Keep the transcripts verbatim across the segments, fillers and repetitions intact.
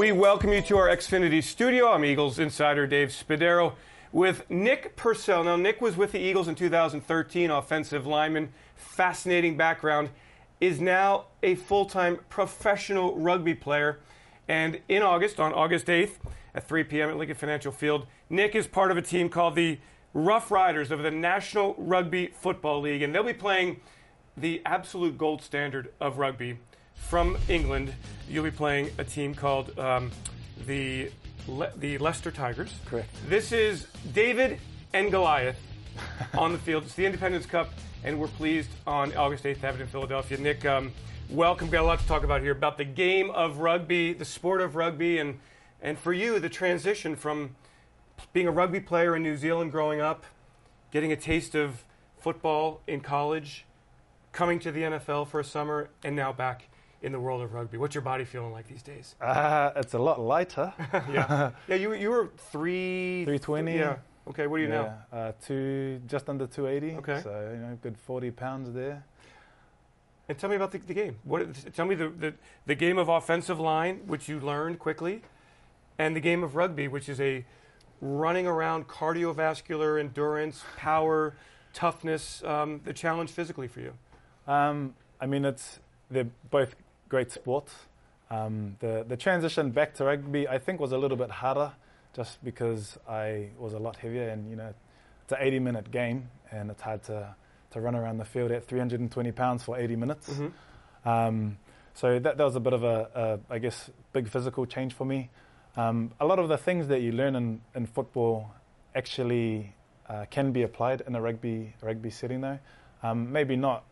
We welcome you to our Xfinity studio. I'm Eagles insider Dave Spadaro with Nick Purcell. Now, Nick was with the Eagles in two thousand thirteen, offensive lineman, fascinating background, is now a full-time professional rugby player. And in August, on August eighth, at three p.m. at Lincoln Financial Field, Nick is part of a team called the Rough Riders of the National Rugby Football League, and they'll be playing the absolute gold standard of rugby. From England, you'll be playing a team called um, the Le- the Leicester Tigers. Correct. This is David and Goliath on the field. It's the Independence Cup, and we're pleased on August eighth to have it in Philadelphia. Nick, um, welcome. Got a lot to talk about here, about the game of rugby, the sport of rugby, and, and for you, the transition from being a rugby player in New Zealand growing up, getting a taste of football in college, coming to the N F L for a summer, and now back in the world of rugby. What's your body feeling like these days? Uh, it's a lot lighter. yeah, yeah. You you were three three twenty. Yeah. Okay. What are you yeah. now? Uh, two, just under two eighty. Okay. So you know, good forty pounds there. And tell me about the, the game. What? Tell me the, the the game of offensive line, which you learned quickly, and the game of rugby, which is a running around, cardiovascular endurance, power, toughness. Um, the challenge physically for you. Um, I mean, it's they're both great sports. Um, the the transition back to rugby, I think, was a little bit harder, just because I was a lot heavier, and you know, it's an eighty minute game, and it's hard to, to run around the field at three hundred twenty pounds for eighty minutes. Mm-hmm. Um, so that that was a bit of a, a I guess big physical change for me. Um, a lot of the things that you learn in, in football actually uh, can be applied in a rugby rugby setting, though. Um, maybe not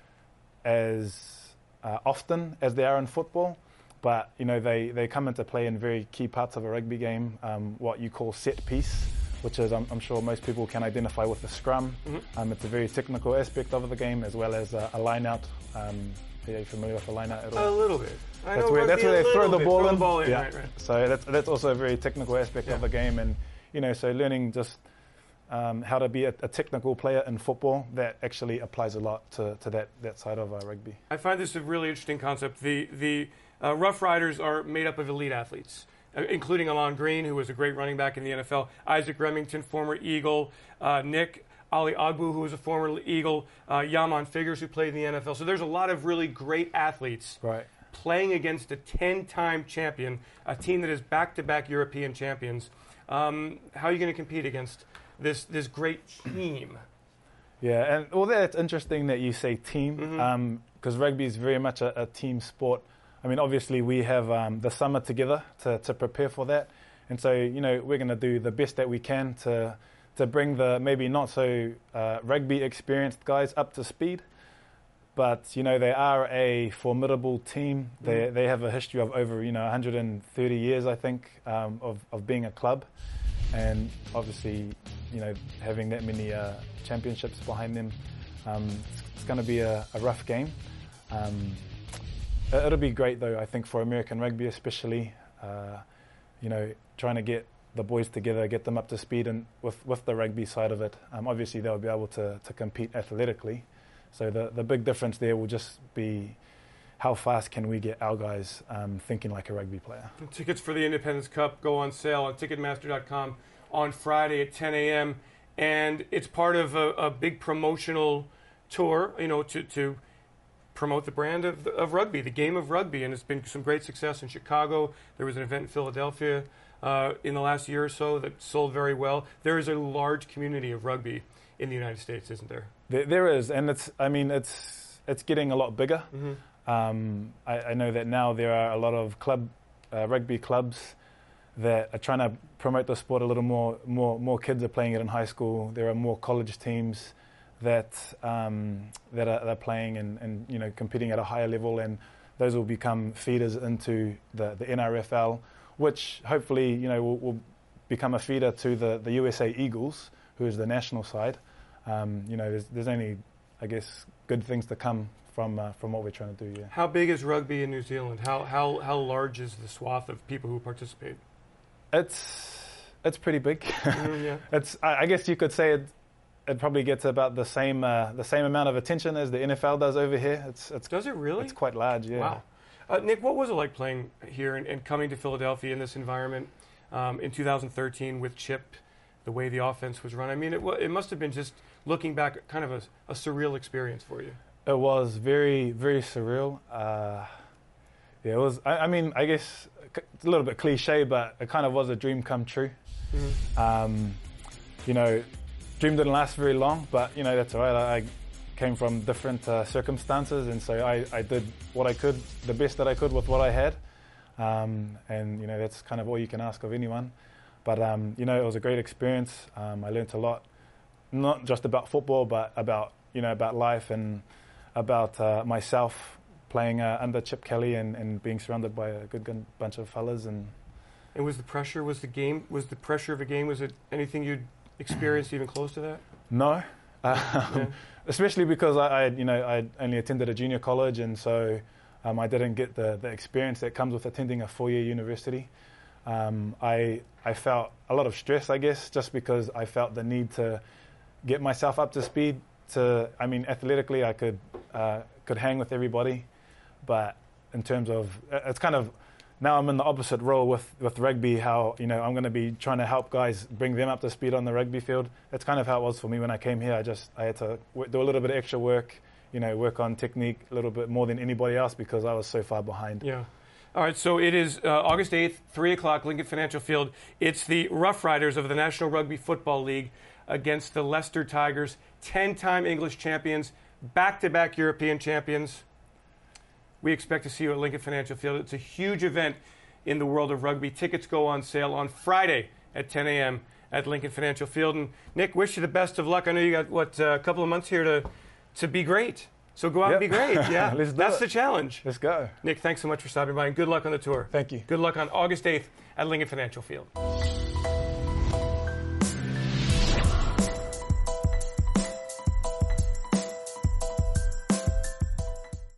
as uh, often as they are in football. But, you know, they, they come into play in very key parts of a rugby game, um, what you call set piece, which is, I'm, I'm sure most people can identify with the scrum. Mm-hmm. Um, it's a very technical aspect of the game, as well as uh, a line-out. Um, are you familiar with a line-out at all? A little bit. I that's know where, that's where they throw the ball throw in. The ball in. Yeah. Right, right. So that's, that's also a very technical aspect yeah. of the game. And, you know, so learning just um, how to be a, a technical player in football, that actually applies a lot to, to that, that side of uh, rugby. I find this a really interesting concept. The... the Uh, Rough Riders are made up of elite athletes, uh, including Alon Green, who was a great running back in the N F L, Isaac Remington, former Eagle, uh, Nick Ali Agbu, who was a former Eagle, uh, Yaman Figures, who played in the N F L. So there's a lot of really great athletes right. playing against a ten-time champion, a team that is back-to-back European champions. Um, how are you going to compete against this this great team? Yeah, and well, that's interesting that you say team, because mm-hmm. um, rugby is very much a, a team sport. I mean, obviously, we have um, the summer together to, to prepare for that. And so, you know, we're going to do the best that we can to to bring the maybe not so uh, rugby experienced guys up to speed. But, you know, they are a formidable team. They mm. they have a history of over, you know, one hundred thirty years, I think, um, of, of being a club. And obviously, you know, having that many uh, championships behind them, um, it's, it's going to be a, a rough game. Um, It'll be great, though, I think, for American rugby especially, uh, you know, trying to get the boys together, get them up to speed, and with, with the rugby side of it, um, obviously they'll be able to, to compete athletically. So the, the big difference there will just be how fast can we get our guys um, thinking like a rugby player. Tickets for the Independence Cup go on sale on Ticketmaster dot com on Friday at ten a.m., and it's part of a, a big promotional tour, you know, to... to promote the brand of, of rugby, the game of rugby, and it's been some great success in Chicago. There was an event in Philadelphia uh, in the last year or so that sold very well. There is a large community of rugby in the United States, isn't there? There, there is, and it's. I mean, it's it's getting a lot bigger. Mm-hmm. Um, I, I know that now there are a lot of club uh, rugby clubs that are trying to promote the sport a little more. More more kids are playing it in high school. There are more college teams that um, that are, are playing and, and you know competing at a higher level, and those will become feeders into the, the N R F L, which hopefully you know will, will become a feeder to the, the U S A Eagles, who is the national side. Um, you know, there's, there's only, I guess, good things to come from uh, from what we're trying to do. Yeah. How big is rugby in New Zealand? How how how large is the swath of people who participate? It's it's pretty big. Mm, yeah. It's I, I guess you could say it. It probably gets about the same uh, the same amount of attention as the N F L does over here. It's it's does it really? It's quite large. Yeah. Wow. Uh, Nick, what was it like playing here and, and coming to Philadelphia in this environment um, in two thousand thirteen with Chip, the way the offense was run? I mean, it, it must have been just looking back, kind of a, a surreal experience for you. It was very, very surreal. Uh, yeah, it was. I, I mean, I guess it's a little bit cliche, but it kind of was a dream come true. Mm-hmm. Um, you know, dream didn't last very long, but you know that's all right. I, I came from different uh, circumstances, and so I, I did what I could, the best that I could with what I had. Um, and you know that's kind of all you can ask of anyone. But um, you know, it was a great experience. Um, I learned a lot, not just about football, but about you know about life and about uh, myself playing uh, under Chip Kelly and, and being surrounded by a good gun- bunch of fellas. And and was the pressure, was the game, was the pressure of a game, was it anything you'd experienced even close to that? No, um, yeah. Especially because I, I, you know, I only attended a junior college, and so um, I didn't get the, the experience that comes with attending a four-year university. Um, I I felt a lot of stress, I guess, just because I felt the need to get myself up to speed. To, I mean, athletically, I could uh, could hang with everybody, but in terms of, it's kind of, now I'm in the opposite role with, with rugby, how, you know, I'm going to be trying to help guys bring them up to speed on the rugby field. That's kind of how it was for me when I came here. I just, I had to w- do a little bit of extra work, you know, work on technique a little bit more than anybody else because I was so far behind. Yeah. All right, so it is uh, August eighth, three o'clock, Lincoln Financial Field. It's the Rough Riders of the National Rugby Football League against the Leicester Tigers, ten-time English champions, back-to-back European champions. We expect to see you at Lincoln Financial Field. It's a huge event in the world of rugby. Tickets go on sale on Friday at ten a.m. at Lincoln Financial Field. And Nick, wish you the best of luck. I know you got, what, uh, a couple of months here to, to be great. So go out Yep. and be great. Yeah, Let's do that's it. the challenge. Let's go. Nick, thanks so much for stopping by, and good luck on the tour. Thank you. Good luck on August eighth at Lincoln Financial Field.